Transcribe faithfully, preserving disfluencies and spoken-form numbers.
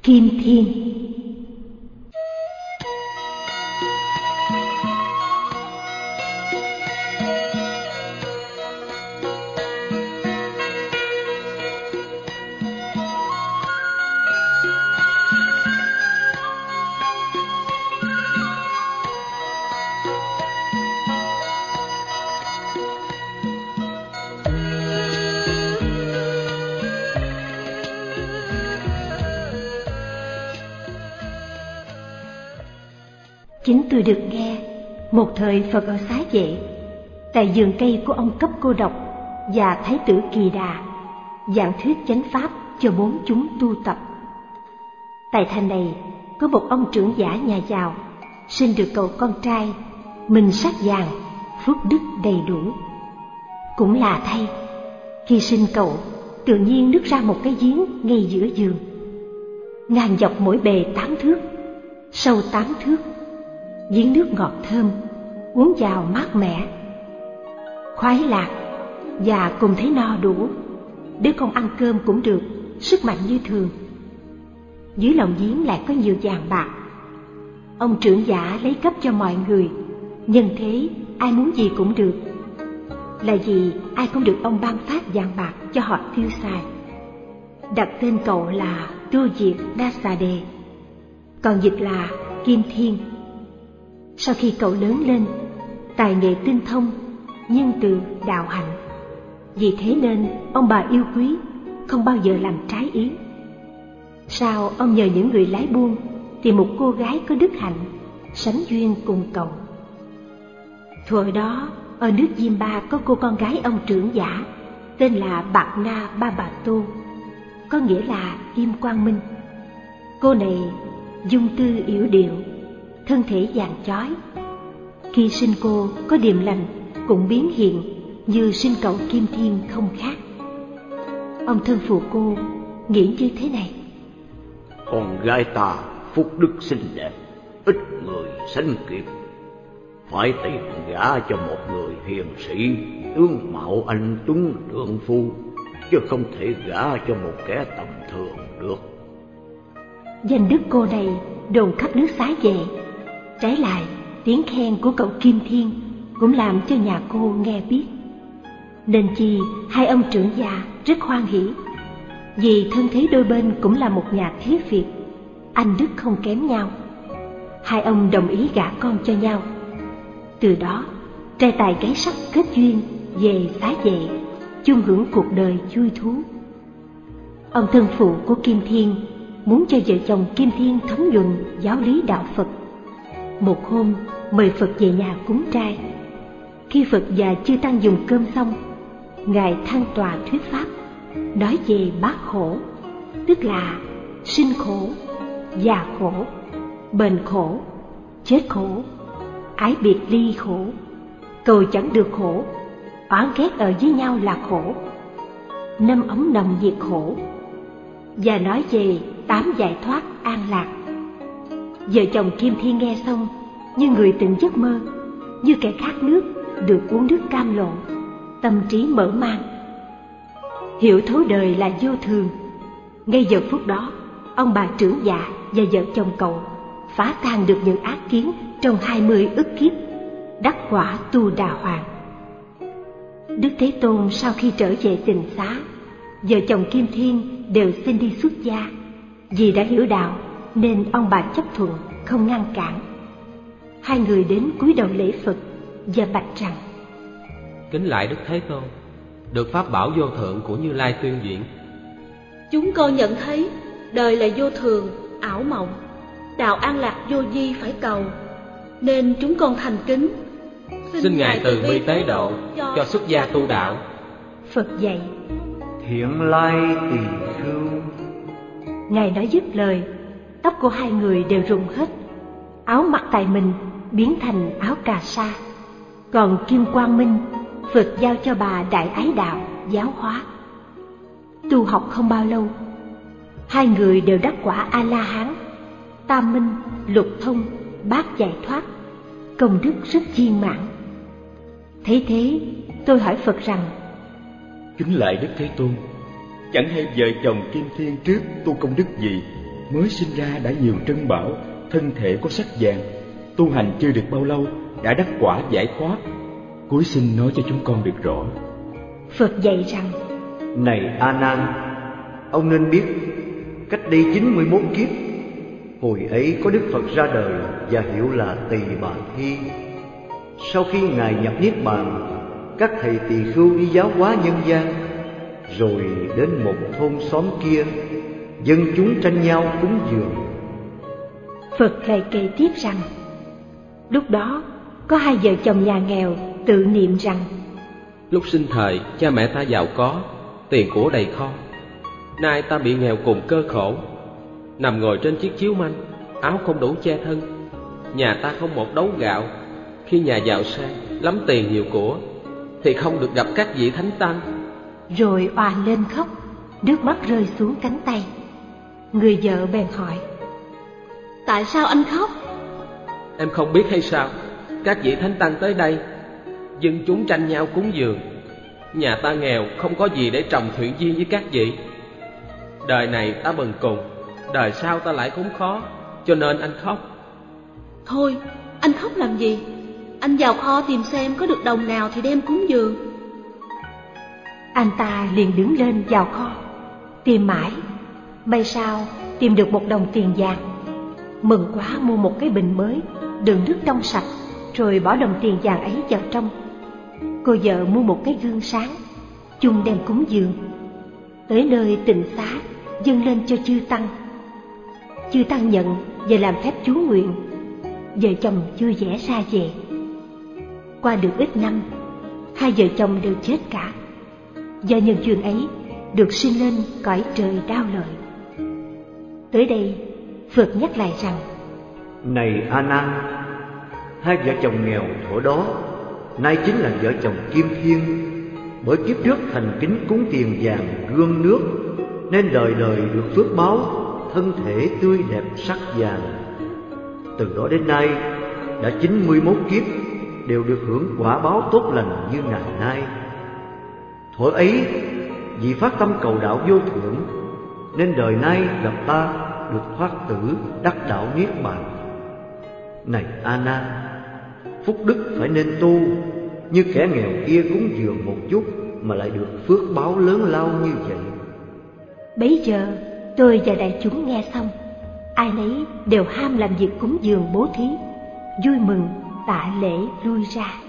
Kim Thiên. Chính tôi được nghe một thời Phật ở Xá Vệ, tại vườn cây của ông Cấp Cô Độc và Thái tử Kỳ Đà, giảng thuyết chánh pháp cho bốn chúng tu tập. Tại thành này có một ông trưởng giả nhà giàu, sinh được cậu con trai, mình sắc vàng, phước đức đầy đủ. Cũng là thay, khi sinh cậu, tự nhiên nứt ra một cái giếng ngay giữa vườn, ngang dọc mỗi bề tám thước, sâu tám thước. Giếng nước ngọt thơm, uống vào mát mẻ, khoái lạc và cùng thấy no đủ. Đứa con ăn cơm cũng được, sức mạnh như thường. Dưới lòng giếng lại có nhiều vàng bạc. Ông trưởng giả lấy cấp cho mọi người, nhân thế ai muốn gì cũng được, là vì ai cũng được ông ban phát vàng bạc cho họ tiêu xài. Đặt tên cậu là Tu Diệt Đa Xà Đề, còn dịch là Kim Thiên. Sau khi cậu lớn lên, tài nghệ tinh thông, nhân từ đạo hạnh, vì thế nên ông bà yêu quý, không bao giờ làm trái ý. Sau ông nhờ những người lái buôn tìm một cô gái có đức hạnh, sánh duyên cùng cậu. Thuở đó ở nước Diêm Ba có cô con gái ông trưởng giả, tên là Bạc Na Ba Bà Tô, có nghĩa là Kim Quang Minh. Cô này dung tư yểu điệu, thân thể vàng chói. Khi sinh cô có điềm lành, cũng biến hiện như sinh cậu Kim Thiên không khác. Ông thân phụ cô nghĩ như thế này: con gái ta phúc đức xinh đẹp, ít người sánh kịp, phải tìm gả cho một người hiền sĩ, tướng mạo anh tuấn trượng phu, chứ không thể gả cho một kẻ tầm thường được. Danh đức cô này đồn khắp nước Xá Vệ. Trái lại, tiếng khen của cậu Kim Thiên cũng làm cho nhà cô nghe biết. Nên chi hai ông trưởng già rất hoan hỉ, vì thân thế đôi bên cũng là một nhà thế Việt, anh đức không kém nhau. Hai ông đồng ý gả con cho nhau. Từ đó trai tài gái sắc kết duyên, về Xá Vệ chung hưởng cuộc đời vui thú. Ông thân phụ của Kim Thiên muốn cho vợ chồng Kim Thiên thấm nhuần giáo lý đạo Phật. Một hôm mời Phật về nhà cúng trai. Khi Phật và chư tăng dùng cơm xong, ngài than tòa thuyết pháp, nói về bát khổ, tức là sinh khổ, già khổ, bệnh khổ, chết khổ, ái biệt ly khổ, cầu chẳng được khổ, oán ghét ở với nhau là khổ, năm ống nằm diệt khổ, và nói về tám giải thoát an lạc. Vợ chồng Kim Thiên nghe xong như người tỉnh giấc mơ, như kẻ khát nước được uống nước cam lộ, tâm trí mở mang, hiểu thấu đời là vô thường. Ngay giờ phút đó, ông bà trưởng giả và vợ chồng cậu phá tan được những ác kiến trong hai mươi ức kiếp, đắc quả tu đà hoàng. Đức Thế Tôn sau khi trở về Tịnh Xá, vợ chồng Kim Thiên đều xin đi xuất gia. Vì đã hiểu đạo nên ông bà chấp thuận, không ngăn cản. Hai người đến cúi đầu lễ Phật và bạch rằng: Kính lạy Đức Thế Tôn, được pháp bảo vô thượng của Như Lai tuyên diễn. Chúng con nhận thấy đời là vô thường, ảo mộng, đạo an lạc vô vi phải cầu, nên chúng con thành kính Xin, xin Ngài từ bi tế độ cho, cho xuất gia tu đạo. Phật dạy: Thiện lai tỳ khưu. Ngài nói dứt lời, tóc của hai người đều rụng hết, áo mặc tại mình biến thành áo cà sa. Còn Kim Quang Minh, Phật giao cho bà Đại Ái Đạo giáo hóa. Tu học không bao lâu, hai người đều đắc quả A-la-hán, tam minh, lục thông, bát giải thoát, công đức rất viên mãn. Thấy thế, tôi hỏi Phật rằng: Kính lạy Đức Thế Tôn, chẳng hay vợ chồng Kim Thiên trước tu công đức gì mới sinh ra đã nhiều trân bảo, thân thể có sắc vàng, tu hành chưa được bao lâu đã đắc quả giải thoát. Cuối xin nói cho chúng con được rõ. Phật dạy rằng: Này A Nan, ông nên biết, cách đây chín mươi mốt kiếp, hồi ấy có Đức Phật ra đời và hiệu là Tỳ Bà Thi. Sau khi Ngài nhập Niết Bàn, các thầy tỳ khưu đi giáo hóa nhân gian, rồi đến một thôn xóm kia, dân chúng tranh nhau cúng dường. Phật lại kể tiếp rằng: Lúc đó có hai vợ chồng nhà nghèo tự niệm rằng: Lúc sinh thời cha mẹ ta giàu có, tiền của đầy kho. Nay ta bị nghèo cùng cơ khổ, nằm ngồi trên chiếc chiếu manh, áo không đủ che thân. Nhà ta không một đấu gạo. Khi nhà giàu sang, lắm tiền nhiều của, thì không được gặp các vị thánh tăng. Rồi òa lên khóc, nước mắt rơi xuống cánh tay. Người vợ bèn hỏi: Tại sao anh khóc? Em không biết hay sao? Các vị thánh tăng tới đây, dân chúng tranh nhau cúng dường. Nhà ta nghèo, không có gì để trồng thủy duyên với các vị. Đời này ta bần cùng, đời sau ta lại khốn khó, cho nên anh khóc. Thôi, anh khóc làm gì? Anh vào kho tìm xem có được đồng nào thì đem cúng dường. Anh ta liền đứng lên vào kho, tìm mãi, may sao tìm được một đồng tiền vàng. Mừng quá mua một cái bình mới, đựng nước trong sạch, rồi bỏ đồng tiền vàng ấy vào trong. Cô vợ mua một cái gương sáng, chung đem cúng dường. Tới nơi tịnh xá, dâng lên cho chư tăng. Chư tăng nhận và làm phép chú nguyện. Vợ chồng vui vẻ ra về. Qua được ít năm, hai vợ chồng đều chết cả. Do nhân duyên ấy được sinh lên cõi trời đao lợi. Tới đây Phật nhắc lại rằng: Này A Nan, hai vợ chồng nghèo thuở đó nay chính là vợ chồng Kim Thiên. Bởi kiếp trước thành kính cúng tiền vàng gương nước, nên đời đời được phước báo, thân thể tươi đẹp sắc vàng. Từ đó đến nay đã chín mươi mốt kiếp, đều được hưởng quả báo tốt lành như ngày nay. Thuở ấy vì phát tâm cầu đạo vô thượng, nên đời nay gặp ta được thoát tử đắc đạo niết bàn. Này A Nan, phúc đức phải nên tu, như kẻ nghèo kia cúng dường một chút mà lại được phước báo lớn lao như vậy. Bấy giờ tôi và đại chúng nghe xong, ai nấy đều ham làm việc cúng dường bố thí, vui mừng tạ lễ lui ra.